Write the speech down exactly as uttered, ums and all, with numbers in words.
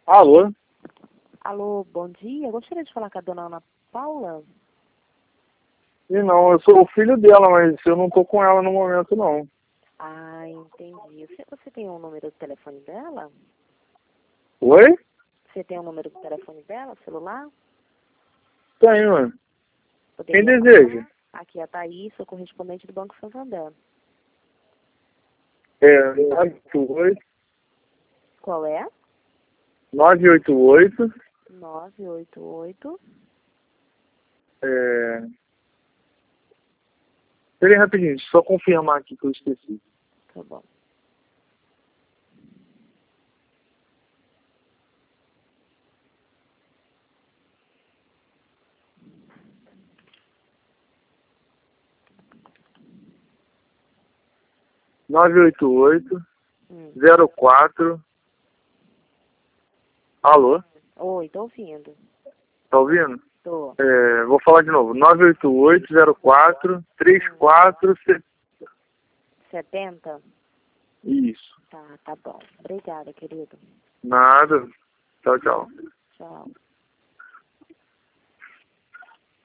Alô? Alô, bom dia. Eu gostaria de falar com a dona Ana Paula. E não, eu sou o filho dela, mas eu não tô com ela no momento, não. Ah, entendi. Você, você tem o número do telefone dela? Oi? Você tem o número do telefone dela, celular? Tenho, mano. Quem Poderia deseja? passar? Aqui é a Thaís, sou correspondente do Banco Santander. É nove oito oito, Qual é? nove oito oito, nove oito oito. é... Peraí rapidinho, deixa eu só confirmar aqui que eu esqueci. Tá bom. nove oito oito, Hum. zero quatro... Alô? Oi, tô ouvindo. Tá ouvindo? Tô. É, vou falar de novo. nove oito oito, zero quatro, três quatro... setenta? Isso. Tá, tá bom. Obrigada, querido. Nada. Tchau, tchau. Tchau.